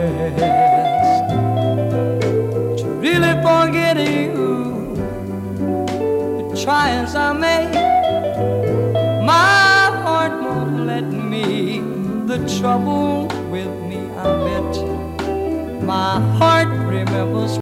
best to really forget you. But try as I may, my heart won't let me. The trouble with me, I bet my heart remembers